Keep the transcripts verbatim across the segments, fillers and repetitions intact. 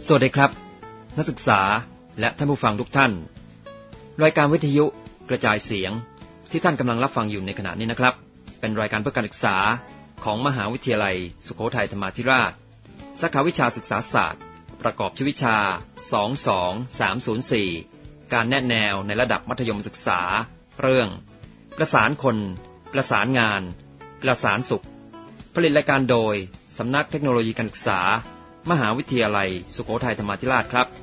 สวัสดีครับนักศึกษาและท่านผู้ฟังทุกท่านรายการวิทยุกระจายเสียงที่ท่านกำลังรับฟังอยู่ในขณะนี้นะครับเป็นรายการเพื่อการศึกษาของมหาวิทยาลัยสุโขทัยธรรมาธิราชสาขาวิชาศึกษาศาสตร์ประกอบชื่อวิชาสอง สอง สาม ศูนย์ สี่การแนะแนวในระดับมัธยมศึกษาเรื่องประสานคนประสานงานประสานสุขผลิตรายการโดยสำนักเทคโนโลยีการศึกษามหาวิทยาลัยสุโขทัยธรรมาธิราชครับ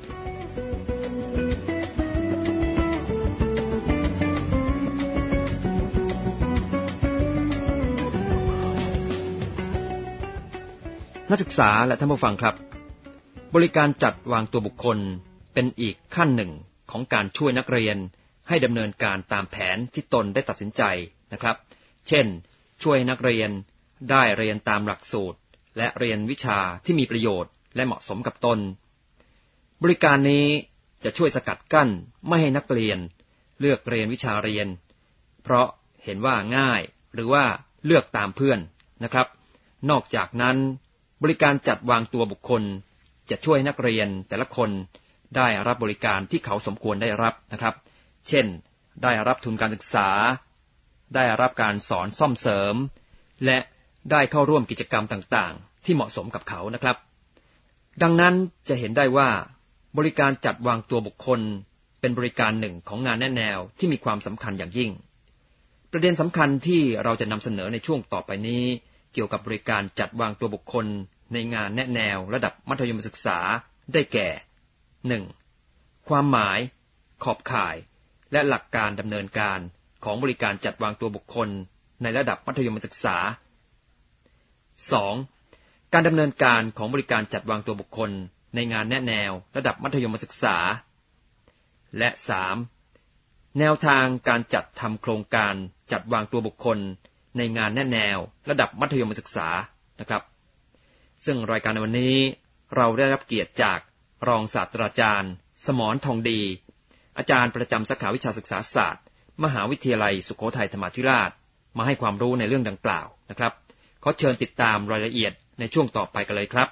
นักศึกษาและท่านผู้ฟังครับบริการจัดวางตัวบุคคลเป็นอีกขั้นหนึ่งของการช่วยนักเรียนให้ดำเนินการตามแผนที่ตนได้ตัดสินใจนะครับเช่นช่วยนักเรียนได้เรียนตามหลักสูตรและเรียนวิชาที่มีประโยชน์และเหมาะสมกับตนบริการนี้จะช่วยสกัดกั้นไม่ให้นักเรียนเลือกเรียนวิชาเรียนเพราะเห็นว่าง่ายหรือว่าเลือกตามเพื่อนนะครับนอกจากนั้นบริการจัดวางตัวบุคคลจะช่วยนักเรียนแต่ละคนได้รับบริการที่เขาสมควรได้รับนะครับเช่นได้รับทุนการศึกษาได้รับการสอนซ่อมเสริมและได้เข้าร่วมกิจกรรมต่างๆที่เหมาะสมกับเขานะครับดังนั้นจะเห็นได้ว่าบริการจัดวางตัวบุคคลเป็นบริการหนึ่งของงานแนะแนวที่มีความสำคัญอย่างยิ่งประเด็นสำคัญที่เราจะนำเสนอในช่วงต่อไปนี้เกี่ยวกับบริการจัดวางตัวบุคคลในงานแนะแนวระดับมัธยมศึกษาได้แก่ หนึ่ง. ความหมายขอบข่ายและหลักการดำเนินการของบริการจัดวางตัวบุคคลในระดับมัธยมศึกษา สอง. การดำเนินการของบริการจัดวางตัวบุคคลในงานแนะแนวระดับมัธยมศึกษาและ สาม. แนวทางการจัดทำโครงการจัดวางตัวบุคคลในงานแนะแนวระดับมัธยมศึกษานะครับซึ่งรายการในวันนี้เราได้รับเกียรติจากรองศาสตราจารย์สมรทองดีอาจารย์ประจำสาขาวิชาศึกษาศาสตร์มหาวิทยาลัยสุโขทัยธรรมาธิราชมาให้ความรู้ในเรื่องดังกล่าวนะครับขอเชิญติดตามรายละเอียดในช่วงต่อไปกันเลยครับ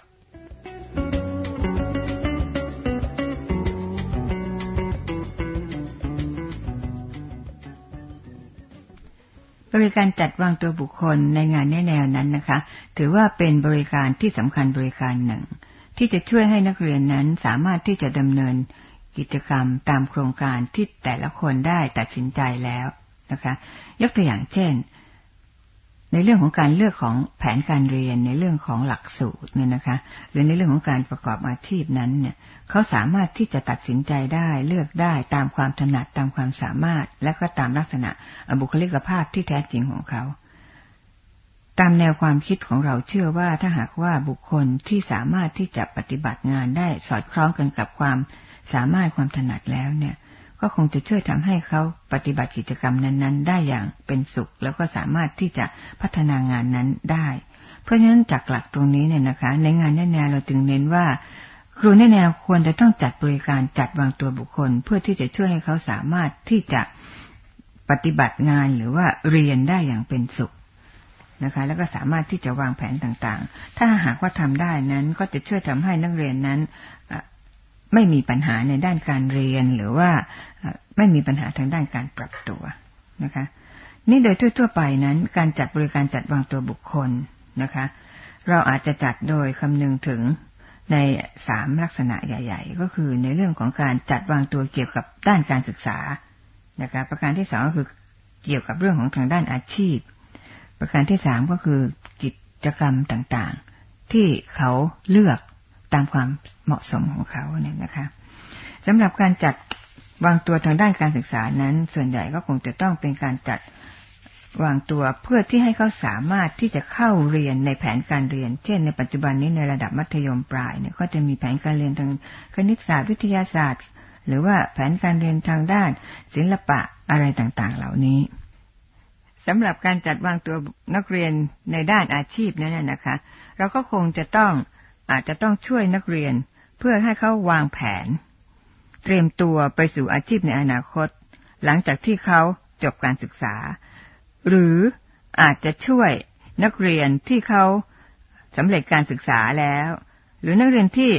บริการจัดวางตัวบุคคลในงานแนะแนวนั้นนะคะถือว่าเป็นบริการที่สำคัญบริการหนึ่งที่จะช่วยให้นักเรียนนั้นสามารถที่จะดำเนินกิจกรรมตามโครงการที่แต่ละคนได้ตัดสินใจแล้วนะคะยกตัวอย่างเช่นในเรื่องของการเลือกของแผนการเรียนในเรื่องของหลักสูตรเนี่ยนะคะหรือในเรื่องของการประกอบอาชีพนั้นเนี่ยเขาสามารถที่จะตัดสินใจได้เลือกได้ตามความถนัดตามความสามารถและก็ตามลักษณะบุคลิกภาพที่แท้จริงของเขาตามแนวความคิดของเราเชื่อว่าถ้าหากว่าบุคคลที่สามารถที่จะปฏิบัติงานได้สอดคล้องกันกับความสามารถความถนัดแล้วเนี่ยก็คงจะช่วยทำให้เขาปฏิบัติกิจกรรมนั้นๆได้อย่างเป็นสุขแล้วก็สามารถที่จะพัฒนางานนั้นได้เพราะฉะนั้นจากหลักตรงนี้เนี่ยนะคะในงานแนะแนวเราจึงเน้นว่าครูแนะแนวควรจะต้องจัดบริการจัดวางตัวบุคคลเพื่อที่จะช่วยให้เขาสามารถที่จะปฏิบัติงานหรือว่าเรียนได้อย่างเป็นสุขนะคะแล้วก็สามารถที่จะวางแผนต่างๆถ้าหากว่าทำได้นั้นก็จะช่วยทำให้นักเรียนนั้นไม่มีปัญหาในด้านการเรียนหรือว่าไม่มีปัญหาทางด้านการปรับตัวนะคะนี่โดยทั่วๆไปนั้นการจัดบริการจัดวางตัวบุคคลนะคะเราอาจจะจัดโดยคำนึงถึงในสามลักษณะใหญ่ๆก็คือในเรื่องของการจัดวางตัวเกี่ยวกับด้านการศึกษานะคะประการที่สองก็คือเกี่ยวกับเรื่องของทางด้านอาชีพประการที่สามก็คือกิจกรรมต่างๆที่เขาเลือกตามความเหมาะสมของเขาเนี่ยนะคะสำหรับการจัดวางตัวทางด้านการศึกษานั้นส่วนใหญ่ก็คงจะต้องเป็นการจัดวางตัวเพื่อที่ให้เขาสามารถที่จะเข้าเรียนในแผนการเรียนเช่นในปัจจุบันนี้ในระดับมัธยมปลายเนี่ยก็จะมีแผนการเรียนทางคณิตศาสตร์วิทยาศาสตร์หรือว่าแผนการเรียนทางด้านศิลปะอะไรต่างๆเหล่านี้สำหรับการจัดวางตัวนักเรียนในด้านอาชีพนั้นนะคะเราก็คงจะต้องอาจจะต้องช่วยนักเรียนเพื่อให้เขาวางแผนเตรียมตัวไปสู่อาชีพในอนาคตหลังจากที่เขาจบการศึกษาหรืออาจจะช่วยนักเรียนที่เขาสำเร็จการศึกษาแล้วหรือนักเรียนที่ออก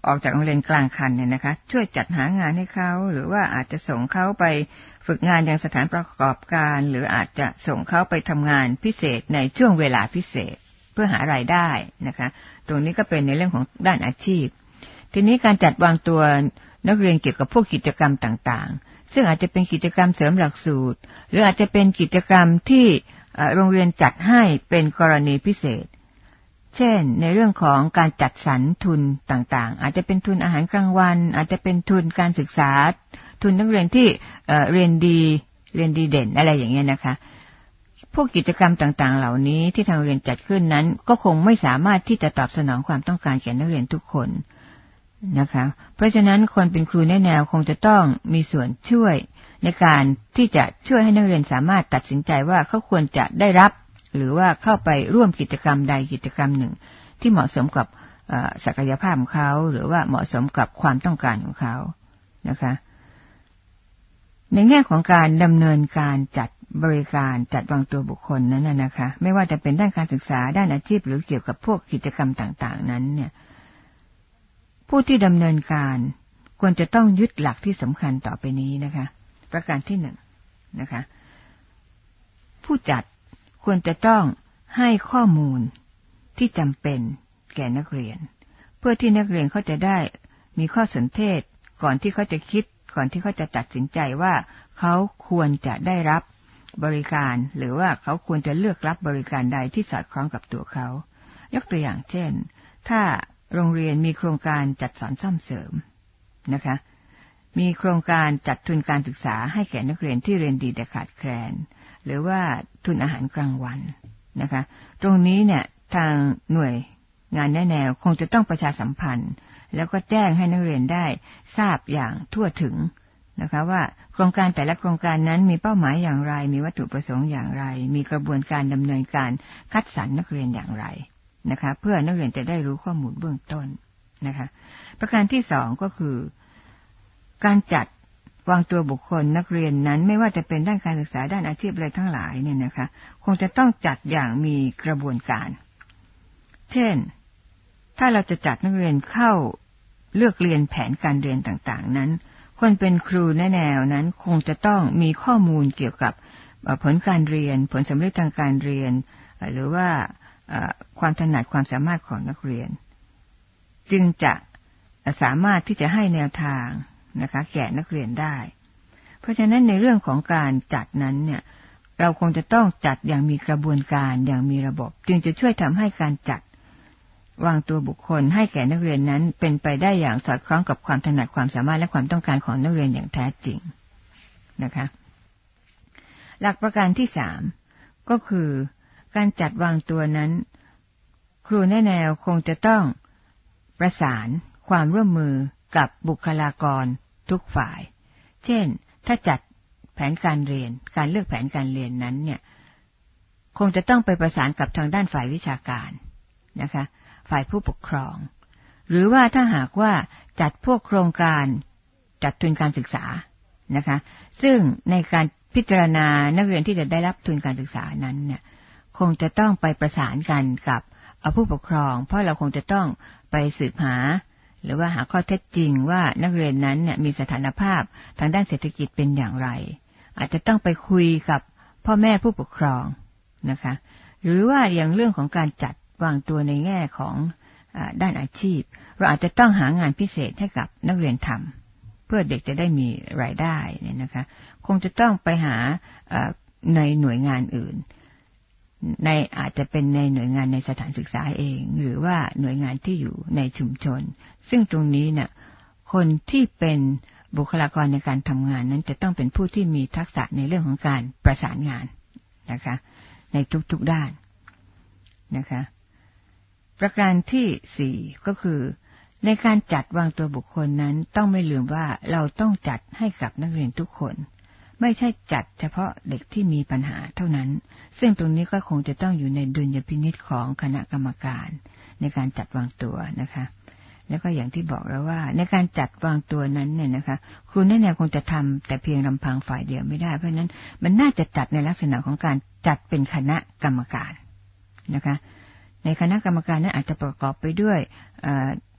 ออกจากโรงเรียนกลางคันเนี่ยนะคะช่วยจัดหางานให้เขาหรือว่าอาจจะส่งเขาไปฝึกงานยังสถานประกอบการหรืออาจจะส่งเขาไปทำงานพิเศษในช่วงเวลาพิเศษเพื่อหารายได้นะคะตรงนี้ก็เป็นในเรื่องของด้านอาชีพทีนี้การจัดวางตัวนักเรียนเกี่ยวกับพวกกิจกรรมต่างๆซึ่งอาจจะเป็นกิจกรรมเสริมหลักสูตรหรืออาจจะเป็นกิจกรรมที่โรงเรียนจัดให้เป็นกรณีพิเศษเช่นในเรื่องของการจัดสรรทุนต่างๆอาจจะเป็นทุนอาหารกลางวันอาจจะเป็นทุนการศึกษาทุนนักเรียนที่เอ่อเรียนดีเรียนดีเด่นอะไรอย่างเงี้ยนะคะพวกกิจกรรมต่างๆเหล่านี้ที่ทางโรงเรียนจัดขึ้นนั้นก็คงไม่สามารถที่จะตอบสนองความต้องการแก่นักเรียนทุกคนนะคะเพราะฉะนั้นคนเป็นครูแนะแนวคงจะต้องมีส่วนช่วยในการที่จะช่วยให้นักเรียนสามารถตัดสินใจว่าเขาควรจะได้รับหรือว่าเข้าไปร่วมกิจกรรมใดกิจกรรมหนึ่งที่เหมาะสมกับศักยภาพของเขาหรือว่าเหมาะสมกับความต้องการของเขานะคะในแง่ของการดำเนินการจัดบริการจัดวางตัวบุคคลนั้นนะคะไม่ว่าจะเป็นด้านการศึกษาด้านอาชีพหรือเกี่ยวกับพวกกิจกรรมต่างๆนั้นเนี่ยผู้ที่ดำเนินการควรจะต้องยึดหลักที่สำคัญต่อไปนี้นะคะประการที่หนึ่งนะคะผู้จัดควรจะต้องให้ข้อมูลที่จำเป็นแก่นักเรียนเพื่อที่นักเรียนเขาจะได้มีข้อสนเทศก่อนที่เขาจะคิดก่อนที่เขาจะตัดสินใจว่าเขาควรจะได้รับบริการหรือว่าเขาควรจะเลือกรับบริการใดที่สอดคล้องกับตัวเขายกตัวอย่างเช่นถ้าโรงเรียนมีโครงการจัดสอนซ่อมเสริมนะคะมีโครงการจัดทุนการศึกษาให้แก่นักเรียนที่เรียนดีแต่ขาดแคลนหรือว่าทุนอาหารกลางวันนะคะตรงนี้เนี่ยทางหน่วยงานแนะแนวคงจะต้องประชาสัมพันธ์แล้วก็แจ้งให้นักเรียนได้ทราบอย่างทั่วถึงนะคะว่าโครงการแต่ละโครงการนั้นมีเป้าหมายอย่างไรมีวัตถุประสงค์อย่างไรมีกระบวนการดำเนินการคัดสรรนักเรียนอย่างไรนะคะเพื่อนักเรียนจะได้รู้ข้อมูลเบื้องต้นนะคะประการที่สองก็คือการจัดวางตัวบุคคลนักเรียนนั้นไม่ว่าจะเป็นด้านการศึกษาด้านอาชีพอะไรทั้งหลายเนี่ยนะคะคงจะต้องจัดอย่างมีกระบวนการเช่นถ้าเราจะจัดนักเรียนเข้าเลือกเรียนแผนการเรียนต่างๆนั้นคนเป็นครูแนะแนวนั้นคงจะต้องมีข้อมูลเกี่ยวกับผลการเรียนผลสำเร็จทางการเรียนหรือว่าความถนัดความสามารถของนักเรียนจึงจะสามารถที่จะให้แนวทางนะคะแก่นักเรียนได้เพราะฉะนั้นในเรื่องของการจัดนั้นเนี่ยเราคงจะต้องจัดอย่างมีกระบวนการอย่างมีระบบจึงจะช่วยทำให้การจัดวางตัวบุคคลให้แก่นักเรียนนั้นเป็นไปได้อย่างสอดคล้องกับความถนัดความสามารถและความต้องการของนักเรียนอย่างแท้จริงนะคะหลักประการที่สามก็คือการจัดวางตัวนั้นครูแนะแนวคงจะต้องประสานความร่วมมือกับบุคลากรทุกฝ่ายเช่นถ้าจัดแผนการเรียนการเลือกแผนการเรียนนั้นเนี่ยคงจะต้องไปประสานกับทางด้านฝ่ายวิชาการนะคะฝ่ายผู้ปกครองหรือว่าถ้าหากว่าจัดพวกโครงการจัดทุนการศึกษานะคะซึ่งในการพิจารณานักเรียนที่จะได้รับทุนการศึกษานั้นเนี่ยคงจะต้องไปประสานกันกับผู้ปกครองเพราะเราคงจะต้องไปสืบหาหรือว่าหาข้อเท็จจริงว่านักเรียนนั้นเนี่ยมีสถานภาพทางด้านเศรษฐกิจเป็นอย่างไรอาจจะต้องไปคุยกับพ่อแม่ผู้ปกครองนะคะหรือว่าอย่างเรื่องของการจัดวางตัวในแง่ของด้านอาชีพเราอาจจะต้องหางานพิเศษให้กับนักเรียนทำเพื่อเด็กจะได้มีรายได้เนี่ยนะคะคงจะต้องไปหาในหน่วยงานอื่นในอาจจะเป็นในหน่วยงานในสถานศึกษาเองหรือว่าหน่วยงานที่อยู่ในชุมชนซึ่งตรงนี้เนี่ยคนที่เป็นบุคลากรในการทำงานนั้นจะต้องเป็นผู้ที่มีทักษะในเรื่องของการประสานงานนะคะในทุกๆด้านนะคะประการที่สี่ก็คือในการจัดวางตัวบุคคลนั้นต้องไม่ลืมว่าเราต้องจัดให้กับนักเรียนทุกคนไม่ใช่จัดเฉพาะเด็กที่มีปัญหาเท่านั้นซึ่งตรงนี้ก็คงจะต้องอยู่ในดุลยพินิจของคณะกรรมการในการจัดวางตัวนะคะแล้วก็อย่างที่บอกแล้วว่าในการจัดวางตัวนั้นเนี่ยนะคะครูแนะแนวคงจะทำแต่เพียงลำพังฝ่ายเดียวไม่ได้เพราะฉะนั้นมันน่าจะจัดในลักษณะของการจัดเป็นคณะกรรมการนะคะในคณะกรรมการนั้นอาจจะประกอบไปด้วย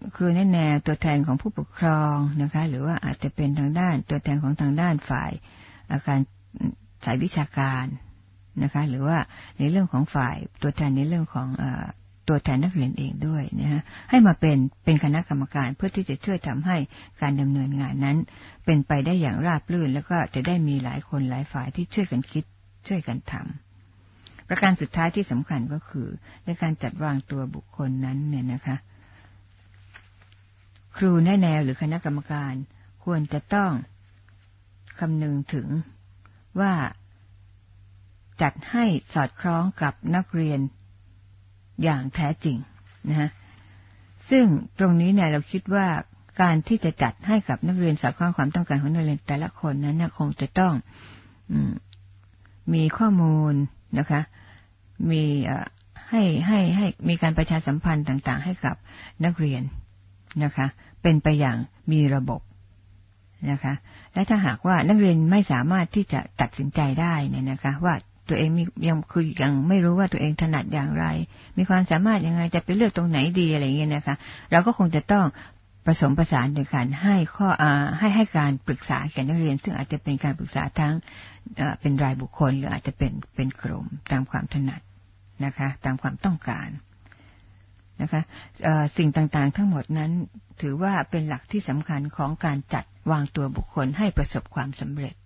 ครูแนะแนวตัวแทนของผู้ปกครองนะคะหรือว่าอาจจะเป็นทางด้านตัวแทนของทางด้านฝ่ายอาการสายวิชาการนะคะหรือว่าในเรื่องของฝ่ายตัวแทนในเรื่องของเอ่อตัวแทนนักเรียนเองด้วยนะฮะให้มาเป็นเป็นคณะกรรมการเพื่อที่จะช่วยทำให้การดำเนินงานนั้นเป็นไปได้อย่างราบรื่นแล้วก็จะได้มีหลายคนหลายฝ่ายที่ช่วยกันคิดช่วยกันทำประการสุดท้ายที่สำคัญก็คือในการจัดวางตัวบุคคลนั้นเนี่ยนะคะครูแนะแนวหรือคณะกรรมการควรจะต้องคำนึงถึงว่าจัดให้สอดคล้องกับนักเรียนอย่างแท้จริงนะฮะซึ่งตรงนี้เนี่ยเราคิดว่าการที่จะจัดให้กับนักเรียนสอดคล้องความต้องการของนักเรียนแต่ละคนนั้นคงจะต้องมีข้อมูลนะคะมีให้ให้ให้มีการประชาสัมพันธ์ต่างๆให้กับนักเรียนนะคะเป็นไปอย่างมีระบบนะคะและถ้าหากว่านักเรียนไม่สามารถที่จะตัดสินใจได้เนี่ยนะคะว่าตัวเองมียังคือยังไม่รู้ว่าตัวเองถนัดอย่างไรมีความสามารถยังไงจะไปเลือกตรงไหนดีอะไรอย่างเงี้ยนะคะเราก็คงจะต้องผสมผสานในการให้ข้ออ่าให้ให้การปรึกษาแก่นักเรียนซึ่งอาจจะเป็นการปรึกษาทั้งเป็นรายบุคคลหรืออาจจะเป็นเป็นกลุ่มตามความถนัดนะคะตามความต้องการนะคะสิ่งต่างๆทั้งหมดนั้นถือว่าเป็นหลักที่สำคัญของการจัดวางตัวบุคคลให้ประสบความสำเร็จ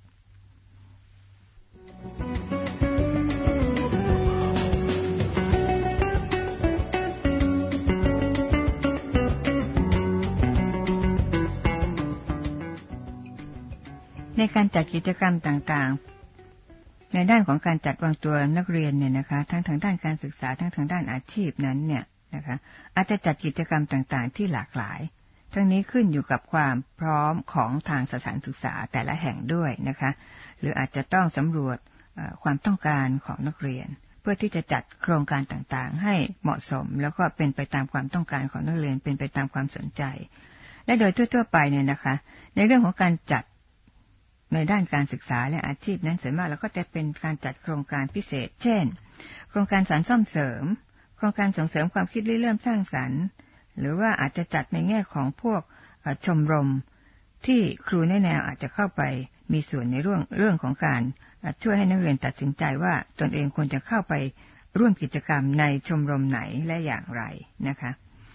ในการจัดกิจกรรมต่างๆในด้านของการจัดวางตัวนักเรียนเนี่ยนะคะทั้งทางด้านการศึกษาทั้งทางด้านอาชีพนั้นเนี่ยนะคะอาจจะจัดกิจกรรมต่างๆที่หลากหลายทั้งนี้ขึ้นอยู่กับความพร้อมของทางสถานศึกษาแต่ละแห่งด้วยนะคะหรืออาจจะต้องสำรวจความต้องการของนักเรียนเพื่อที่จะจัดโครงการต่างๆให้เหมาะสมแล้วก็เป็นไปตามความต้องการของนักเรียนเป็นไปตามความสนใจและโดยทั่วๆไปเนี่ยนะคะในเรื่องของการจัดในด้านการศึกษาและอาชีพนั้นส่วนมากเราก็จะเป็นการจัดโครงการพิเศษเช่นโครงการสานซ่อมเสริมโครงการส่งเสริมความคิดริเริ่มสร้างสรรค์หรือว่าอาจจะจัดในแง่ของพวกชมรมที่ครูแนะแนวอาจจะเข้าไปมีส่วนในเรื่องเรื่องของการช่วยให้นักเรียนตัดสินใจว่าตนเองควรจะเข้าไปร่วมกิจกรรมในชมรมไหนและอย่างไรนะคะ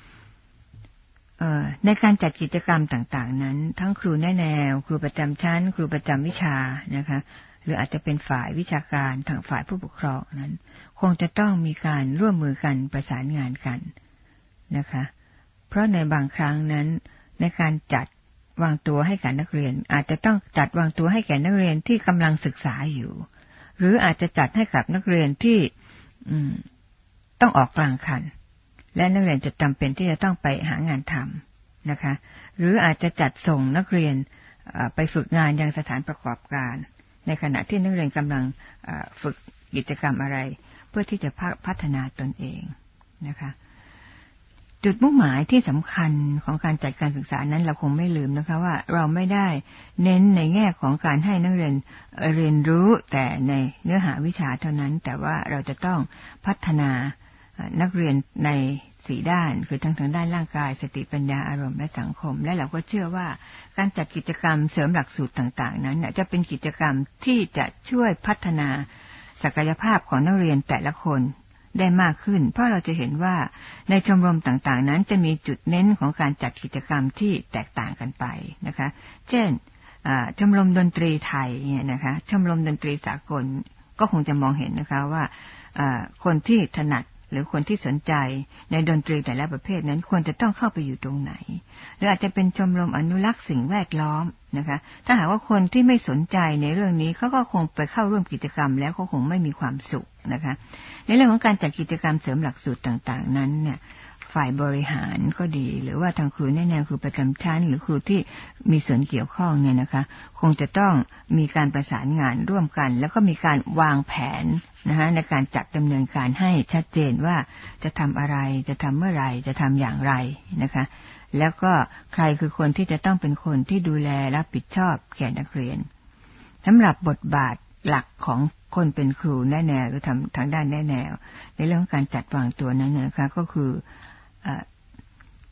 ในการจัดกิจกรรมต่างๆนั้นทั้งครูแนะแนวครูประจำชั้นครูประจำวิชานะคะหรืออาจจะเป็นฝ่ายวิชาการทางฝ่ายผู้ปกครองนั้นคงจะต้องมีการร่วมมือกันประสานงานกันนะคะเพราะในบางครั้งนั้นในการจัดวางตัวให้แก่นักเรียนอาจจะต้องจัดวางตัวให้แก่นักเรียนที่กำลังศึกษาอยู่หรืออาจจะจัดให้กับนักเรียนที่ต้องออกกลางคันและนักเรียนจะจำเป็นที่จะต้องไปหางานทำนะคะหรืออาจจะจัดส่งนักเรียนไปฝึกงานยังสถานประกอบการในขณะที่นักเรียนกำลังฝึกกิจกรรมอะไรเพื่อที่จะพัฒนาตนเองนะคะจุดมุ่งหมายที่สำคัญของการจัดการศึกษานั้นเราคงไม่ลืมนะคะว่าเราไม่ได้เน้นในแง่ของการให้นักเรียนเรียนรู้แต่ในเนื้อหาวิชาเท่านั้นแต่ว่าเราจะต้องพัฒนานักเรียนในสี่ด้านคือทั้งทางด้านร่างกายสติปัญญาอารมณ์และสังคมและเราก็เชื่อว่าการจัดกิจกรรมเสริมหลักสูตรต่างๆนั้นจะเป็นกิจกรรมที่จะช่วยพัฒนาศักยภาพของนักเรียนแต่ละคนได้มากขึ้นเพราะเราจะเห็นว่าในชมรมต่างๆนั้นจะมีจุดเน้นของการจัดกิจกรรมที่แตกต่างกันไปนะคะเช่นชมรมดนตรีไทยเนี่ยนะคะชมรมดนตรีสากลก็คงจะมองเห็นนะคะว่าคนที่ถนัดหรือคนที่สนใจในดนตรีแต่ละประเภทนั้นควรจะต้องเข้าไปอยู่ตรงไหนหรืออาจจะเป็นชมรมอนุรักษ์สิ่งแวดล้อมนะคะถ้าหากว่าคนที่ไม่สนใจในเรื่องนี้เขาก็คงไปเข้าร่วมกิจกรรมแล้วเขาคงไม่มีความสุขนะคะในเรื่องของการจัดกิจกรรมเสริมหลักสูตรต่างๆนั้นเนี่ยฝ่ายบริหารก็ดีหรือว่าทางครูแนะแนวครูประจำชั้นหรือครูที่มีส่วนเกี่ยวข้องเนี่ยนะคะคงจะต้องมีการประสานงานร่วมกันแล้วก็มีการวางแผนนะคะในการจัดดำเนินการให้ชัดเจนว่าจะทำอะไรจะทำเมื่อไรจะทำอย่างไรนะคะแล้วก็ใครคือคนที่จะต้องเป็นคนที่ดูแลรับผิดชอบแก่นักเรียนสำหรับบทบาทหลักของคนเป็นครูแนะแนวหรือทำทางด้านแนะแนวในเรื่องการจัดวางตัวนั้นนะคะก็คือ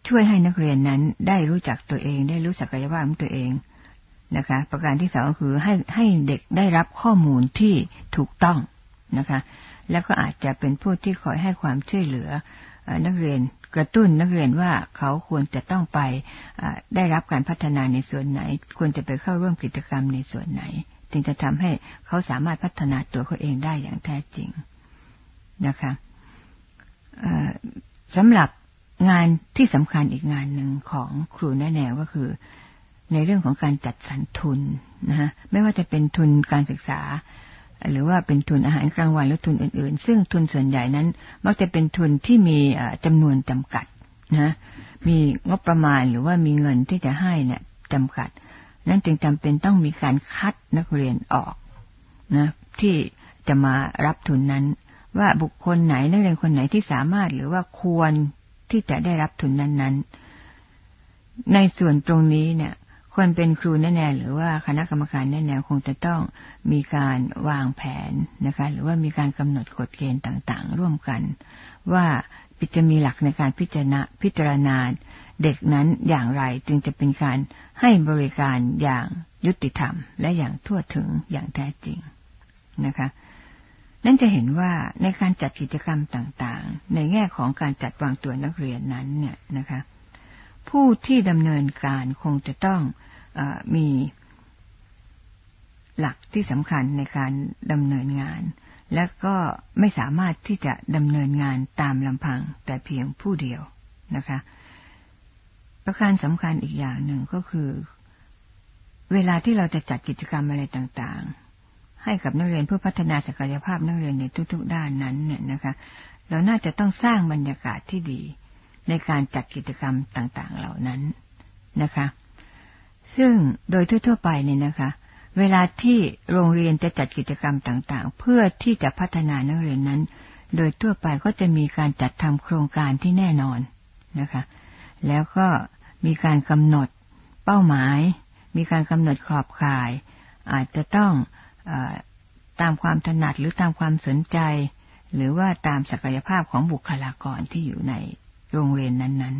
ช่วยให้นักเรียนนั้นได้รู้จักตัวเองได้รู้ศักยภาพของตัวเองนะคะประการที่สองก็คือให้ให้เด็กได้รับข้อมูลที่ถูกต้องนะคะแล้วก็อาจจะเป็นผู้ที่คอยให้ความช่วยเหลือนักเรียนกระตุ้นนักเรียนว่าเขาควรจะต้องไปได้รับการพัฒนาในส่วนไหนควรจะไปเข้าร่วมกิจกรรมในส่วนไหนจึงจะทำให้เขาสามารถพัฒนาตัวเขาเองได้อย่างแท้จริงนะคะสำหรับงานที่สำคัญอีกงานหนึ่งของครูแนะแนวก็คือในเรื่องของการจัดสรรทุนนะฮะไม่ว่าจะเป็นทุนการศึกษาหรือว่าเป็นทุนอาหารกลางวันหรือทุนอื่นๆซึ่งทุนส่วนใหญ่นั้นมักจะเป็นทุนที่มีจำนวนจำกัดนะมีงบประมาณหรือว่ามีเงินที่จะให้เนี่ยจำกัดนั้นจึงจำเป็นต้องมีการคัดนักเรียนออกนะที่จะมารับทุนนั้นว่าบุคคลไหนนักเรียนคนไหนที่สามารถหรือว่าควรที่จะได้รับทุนนั้นๆในส่วนตรงนี้เนี่ยคนเป็นครูแนะแนวหรือว่าคณะกรรมการแนะแนวคงจะต้องมีการวางแผนนะคะหรือว่ามีการกำหนดกฎเกณฑ์ต่างๆร่วมกันว่าจะมีหลักในการพิจารณาพิจารณาเด็กนั้นอย่างไรจึงจะเป็นการให้บริการอย่างยุติธรรมและอย่างทั่วถึงอย่างแท้จริงนะคะนั่นจะเห็นว่าในการจัดกิจกรรมต่างๆในแง่ของการจัดวางตัวนักเรียนนั้นเนี่ยนะคะผู้ที่ดำเนินการคงจะต้องเอ่อมีหลักที่สำคัญในการดำเนินงานและก็ไม่สามารถที่จะดำเนินงานตามลำพังแต่เพียงผู้เดียวนะคะประการสำคัญอีกอย่างหนึ่งก็คือเวลาที่เราจะจัดกิจกรรมอะไรต่างๆให้กับนักเรียนเพื่อพัฒนาศักยภาพนักเรียนในทุกๆด้านนั้นเนี่ยนะคะเราน่าจะต้องสร้างบรรยากาศที่ดีในการจัดกิจกรรมต่างๆเหล่านั้นนะคะซึ่งโดยทั่วๆไปเนี่ยนะคะเวลาที่โรงเรียนจะจัดกิจกรรมต่างๆเพื่อที่จะพัฒนานักเรียนนั้นโดยทั่วไปก็จะมีการจัดทำโครงการที่แน่นอนนะคะแล้วก็มีการกำหนดเป้าหมายมีการกำหนดขอบข่ายอาจจะต้องเอ่อตามความถนัดหรือตามความสนใจหรือว่าตามศักยภาพของบุคลากรที่อยู่ในโรงเรียนนั้น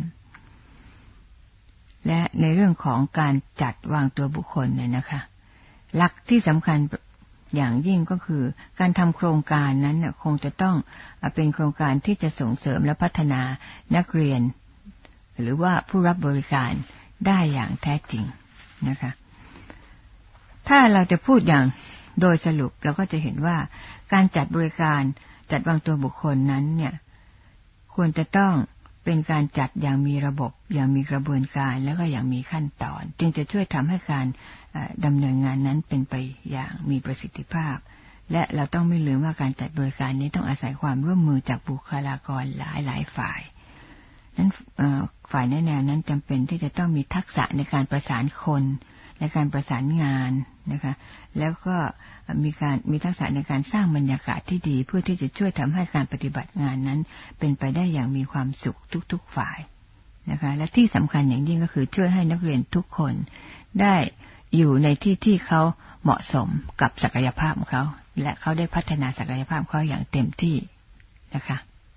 ๆและในเรื่องของการจัดวางตัวบุคคลเนี่ยนะคะหลักที่สำคัญอย่างยิ่งก็คือการทำโครงการนั้นเนี่ยคงจะต้องเป็นโครงการที่จะส่งเสริมและพัฒนานักเรียนหรือว่าผู้รับบริการได้อย่างแท้จริงนะคะถ้าเราจะพูดอย่างโดยสรุปเราก็จะเห็นว่าการจัดบริการจัดวางตัวบุคคลนั้นเนี่ยควรจะต้องเป็นการจัดอย่างมีระบบอย่างมีกระบวนการแล้วก็อย่างมีขั้นตอนจึงจะช่วยทำให้การดำเนินงานนั้นเป็นไปอย่างมีประสิทธิภาพและเราต้องไม่ลืมว่าการจัดบริการนี้ต้องอาศัยความร่วมมือจากบุคลากรหลายหลายฝ่ายนั้นฝ่ายแนะแนวนั้นจำเป็นที่จะต้องมีทักษะในการประสานคนในการประสานงานนะคะแล้วก็มีการมีทักษะในการสร้างบรรยากาศที่ดีเพื่อที่จะช่วยทำให้การปฏิบัติงานนั้นเป็นไปได้อย่างมีความสุขทุกๆฝ่ายนะคะและที่สำคัญอย่างยิ่งก็คือช่วยให้นักเรียนทุกคนได้อยู่ในที่ที่เขาเหมาะสมกับศักยภาพของเขาและเขาได้พัฒนาศักยภาพเขาอย่างเต็มที่นะคะ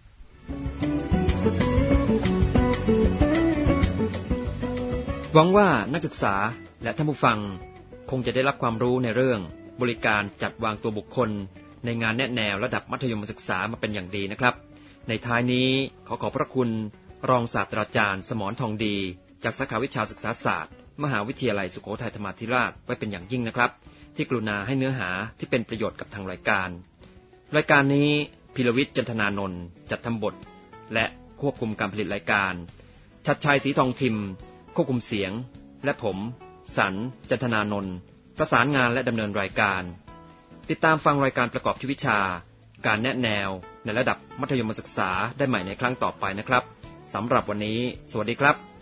หวังว่านักศึกษาและท่านผู้ฟังคงจะได้รับความรู้ในเรื่องบริการจัดวางตัวบุคคลในงานแนะแนวระดับมัธยมศึกษามาเป็นอย่างดีนะครับในท้ายนี้ขอขอบพระคุณรองศาสตราจารย์สมรทองดีจากสาขาวิชาศึกษาศาสตร์มหาวิทยาลัยสุโขทัยธรรมาธิราชไว้เป็นอย่างยิ่งนะครับที่กรุณาให้เนื้อหาที่เป็นประโยชน์กับทางรายการรายการนี้พิรวิทย์จันทนานนท์จัดทำบทและควบคุมการผลิตรายการชัดชัยศรีทองทิมควบคุมเสียงและผมสันจันทนานนท์ประสานงานและดำเนินรายการติดตามฟังรายการประกอบชีวิตวิชาการแนะแนวในระดับมัธยมศึกษาได้ใหม่ในครั้งต่อไปนะครับสำหรับวันนี้สวัสดีครับ